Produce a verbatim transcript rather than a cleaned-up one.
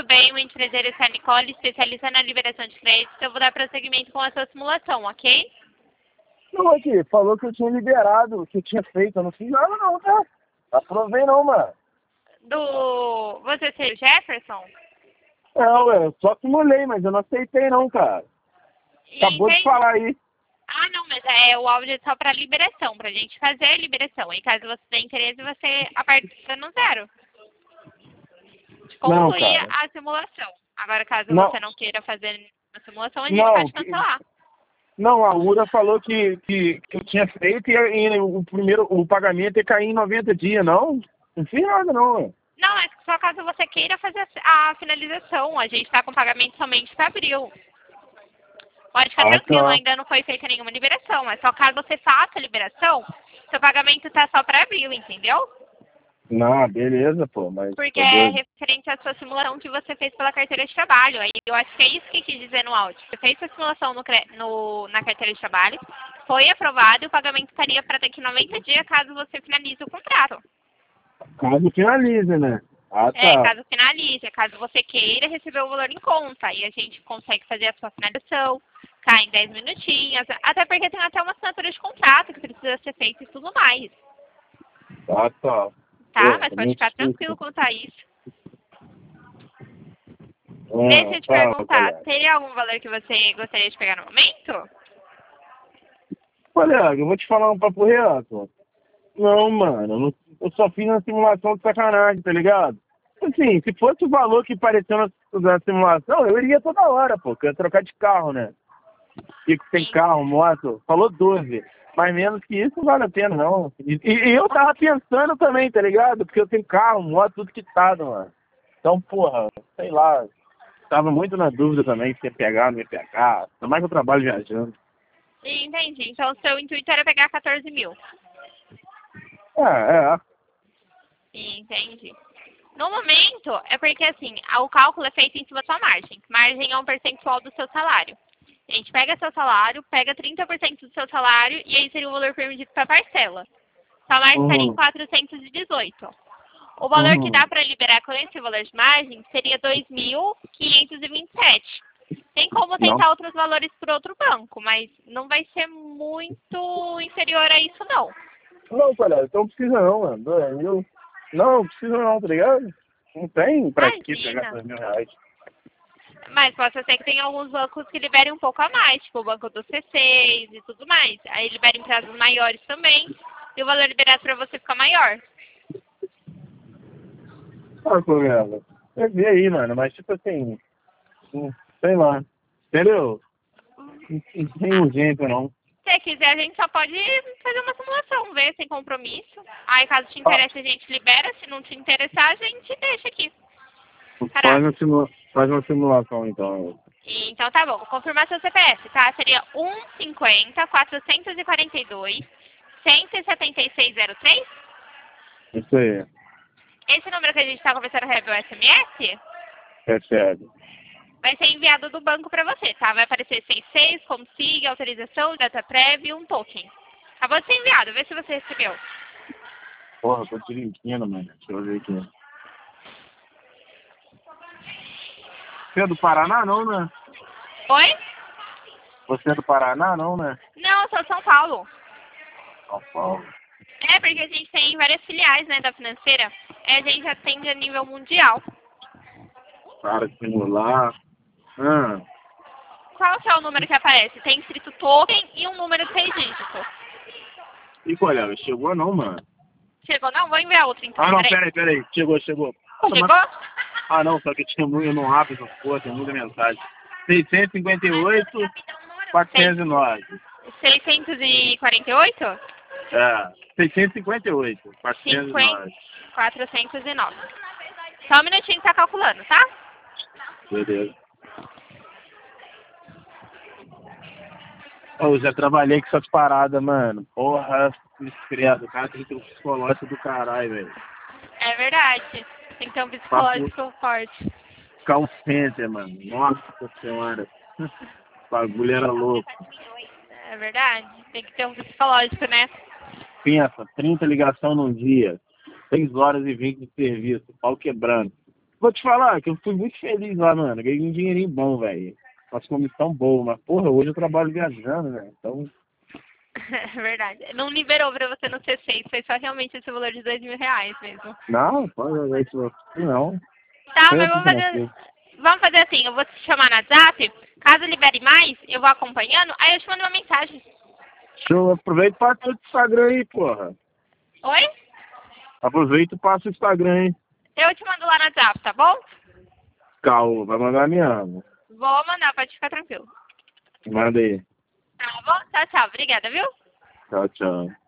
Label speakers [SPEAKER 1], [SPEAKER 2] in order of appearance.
[SPEAKER 1] bem? Minha empresária é a Nicole, especialista na liberação de crédito. Eu vou dar prosseguimento com a sua simulação, ok?
[SPEAKER 2] Não, aqui, falou que eu tinha liberado, que eu tinha feito. Eu não fiz nada não, tá? Aprovei não, mano.
[SPEAKER 1] Do... Você ser o Jefferson?
[SPEAKER 2] Não, ué, eu só simulei, mas eu não aceitei não, cara. Acabou de
[SPEAKER 1] Entendi.
[SPEAKER 2] falar aí.
[SPEAKER 1] Ah, não, mas é o áudio é só para liberação, para a gente fazer a liberação. E caso você tenha interesse, você aperta no zero.
[SPEAKER 2] Não,
[SPEAKER 1] Concluir
[SPEAKER 2] cara.
[SPEAKER 1] a simulação. Agora, caso
[SPEAKER 2] Não.
[SPEAKER 1] você não queira fazer a simulação, a gente
[SPEAKER 2] Não,
[SPEAKER 1] pode
[SPEAKER 2] que-
[SPEAKER 1] cancelar.
[SPEAKER 2] não, a URA falou que, que, que eu tinha feito e, e o primeiro, o pagamento ia cair em noventa dias, não? Não fiz nada não, ué.
[SPEAKER 1] Não, é só caso você queira fazer a a finalização. A gente está com pagamento somente para abril. Pode ficar
[SPEAKER 2] Ah,
[SPEAKER 1] tranquilo,
[SPEAKER 2] tá.
[SPEAKER 1] ainda não foi feita nenhuma liberação. Mas só caso você faça a liberação, seu pagamento está só para abril, entendeu?
[SPEAKER 2] Não, beleza, pô, mas
[SPEAKER 1] Porque
[SPEAKER 2] tá
[SPEAKER 1] é
[SPEAKER 2] doido.
[SPEAKER 1] referente à sua simulação que você fez pela carteira de trabalho. Aí eu acho que é isso que quis dizer no áudio. Você fez a simulação no, cre- no- na carteira de trabalho, foi aprovado e o pagamento estaria para daqui noventa dias caso você finalize o contrato.
[SPEAKER 2] Caso finalize, né? Ah,
[SPEAKER 1] É,
[SPEAKER 2] tá.
[SPEAKER 1] caso finalize, caso você queira receber o valor em conta. Aí a gente consegue fazer a sua finalização, cai em dez minutinhos, até porque tem até uma assinatura de contrato que precisa ser feita e tudo mais.
[SPEAKER 2] Ah, tá.
[SPEAKER 1] Tá?
[SPEAKER 2] Pô,
[SPEAKER 1] Mas
[SPEAKER 2] tá
[SPEAKER 1] pode
[SPEAKER 2] muito
[SPEAKER 1] ficar
[SPEAKER 2] difícil.
[SPEAKER 1] tranquilo quanto a isso. Deixa
[SPEAKER 2] Ah,
[SPEAKER 1] eu te
[SPEAKER 2] fala,
[SPEAKER 1] perguntar,
[SPEAKER 2] colega.
[SPEAKER 1] teria algum valor que você gostaria de pegar no momento?
[SPEAKER 2] Colega, eu vou te falar um papo real, pô. Não, mano, eu, não- eu só fiz uma simulação de sacanagem, tá ligado? Assim, se fosse o valor que pareceu na, na simulação, eu iria toda hora, pô, que eu ia trocar de carro, né? Fico sem
[SPEAKER 1] Sim.
[SPEAKER 2] carro, moto, falou doze. Mas menos que isso não vale a pena, não. E, e eu tava pensando também, tá ligado? Porque eu tenho carro, moto, tudo quitado, mano. Então, porra, sei lá, tava muito na dúvida também se ia pegar ou não ia pegar. Ainda mais que eu trabalho viajando.
[SPEAKER 1] Entendi. Então, o seu intuito era pegar quatorze mil.
[SPEAKER 2] É, é.
[SPEAKER 1] Entendi. No momento, é porque assim, o cálculo é feito em cima da sua margem. Margem é um percentual do seu salário. A gente pega seu salário, pega trinta por cento do seu salário e aí seria o valor permitido para parcela. Sua margem estaria em
[SPEAKER 2] Uhum.
[SPEAKER 1] quatrocentos e dezoito. O valor que
[SPEAKER 2] Uhum.
[SPEAKER 1] dá para liberar com esse valor de margem seria dois mil quinhentos e vinte e sete. Tem como
[SPEAKER 2] Não.
[SPEAKER 1] tentar outros valores por outro banco, mas não vai ser muito inferior a isso, não.
[SPEAKER 2] Não, colega, então não precisa não, mano. Eu, não, não precisa não, tá ligado? Não tem pra que pegar
[SPEAKER 1] Imagina.
[SPEAKER 2] dois mil reais.
[SPEAKER 1] Mas pode ser que tem alguns bancos que liberem um pouco a mais, tipo o banco do C seis e tudo mais. Aí liberem prazos maiores também. E o valor liberado para você fica maior.
[SPEAKER 2] Ah, colega, eu vi aí, mano, mas tipo assim, hum, sei lá, entendeu? Não não tem
[SPEAKER 1] Ah,
[SPEAKER 2] urgência não.
[SPEAKER 1] se você quiser, a gente só pode fazer uma simulação, ver sem compromisso. Aí, caso te
[SPEAKER 2] Ah,
[SPEAKER 1] interesse, a gente libera. Se não te interessar, a gente deixa aqui.
[SPEAKER 2] faz
[SPEAKER 1] Caraca.
[SPEAKER 2] uma, simula faz uma simulação então.
[SPEAKER 1] E, então, tá bom. Vou confirmar seu C P F, tá? Seria um cinquenta, quatrocentos e quarenta e dois, cento e setenta e seis zero três.
[SPEAKER 2] Isso aí,
[SPEAKER 1] Esse número que a gente está conversando recebe o S M S?
[SPEAKER 2] é sério.
[SPEAKER 1] Vai ser enviado do banco para você, tá? Vai aparecer seis seis, consiga, autorização, data prévia e um token. Acabou de ser enviado, vê se você recebeu.
[SPEAKER 2] Porra, tô dirigindo, mano. Deixa eu ver aqui. Você é do Paraná não, né?
[SPEAKER 1] Oi?
[SPEAKER 2] Você é do Paraná não, né?
[SPEAKER 1] Não, eu sou São Paulo.
[SPEAKER 2] São Paulo.
[SPEAKER 1] É, porque a gente tem várias filiais, né, da financeira. É, a gente atende a nível mundial.
[SPEAKER 2] Para simular. Ah,
[SPEAKER 1] Qual que é o número que aparece? Tem escrito token e um número de seis dígitos.
[SPEAKER 2] e colega, chegou não, mano?
[SPEAKER 1] Chegou? Não, vou enviar outro então,
[SPEAKER 2] Ah, não,
[SPEAKER 1] peraí.
[SPEAKER 2] peraí, peraí. Chegou, chegou. Mano, mas-
[SPEAKER 1] Chegou?
[SPEAKER 2] Ah, não, só que tinha muito, eu não rápido, porra, tem muita mensagem. seiscentos e cinquenta e oito, quatrocentos e nove.
[SPEAKER 1] seiscentos e quarenta e oito?
[SPEAKER 2] É, seiscentos e cinquenta e oito, quatrocentos e
[SPEAKER 1] cinquenta,
[SPEAKER 2] nove.
[SPEAKER 1] quatrocentos e nove. Só um minutinho que tá calculando, tá?
[SPEAKER 2] Beleza. Ô, eu já trabalhei com essas paradas, mano. Porra, credo, o cara tem que ter um psicológico do caralho, velho.
[SPEAKER 1] É verdade. Tem que ter um psicológico forte.
[SPEAKER 2] Call center, mano. Nossa senhora. O bagulho era louco.
[SPEAKER 1] É verdade. Tem que ter um psicológico, né?
[SPEAKER 2] Pensa, trinta ligações num dia. seis horas e vinte de serviço. Pau quebrando. vou te falar que eu fui muito feliz lá, mano. Ganhei um dinheirinho bom, velho. Faço comissão boa, mas porra, hoje eu trabalho viajando, né? Então.
[SPEAKER 1] É verdade. Não liberou pra você no C seis, foi só realmente esse valor de dois mil reais mesmo.
[SPEAKER 2] Não, pode ver isso não.
[SPEAKER 1] Tá,
[SPEAKER 2] Foi
[SPEAKER 1] mas
[SPEAKER 2] assim
[SPEAKER 1] vamos
[SPEAKER 2] que não
[SPEAKER 1] fazer,
[SPEAKER 2] foi.
[SPEAKER 1] vamos fazer assim, eu vou te chamar no WhatsApp, caso libere mais, eu vou acompanhando, aí eu te mando uma mensagem.
[SPEAKER 2] Show, aproveita e passa o Instagram aí, porra.
[SPEAKER 1] Oi?
[SPEAKER 2] Aproveita e passa o Instagram aí.
[SPEAKER 1] Eu te mando lá no WhatsApp, tá bom?
[SPEAKER 2] Caô, vai mandar minha ama.
[SPEAKER 1] Vou mandar, pode ficar tranquilo.
[SPEAKER 2] Manda aí.
[SPEAKER 1] Tá bom? Tchau, tchau. Obrigada, viu?
[SPEAKER 2] Tchau, tchau.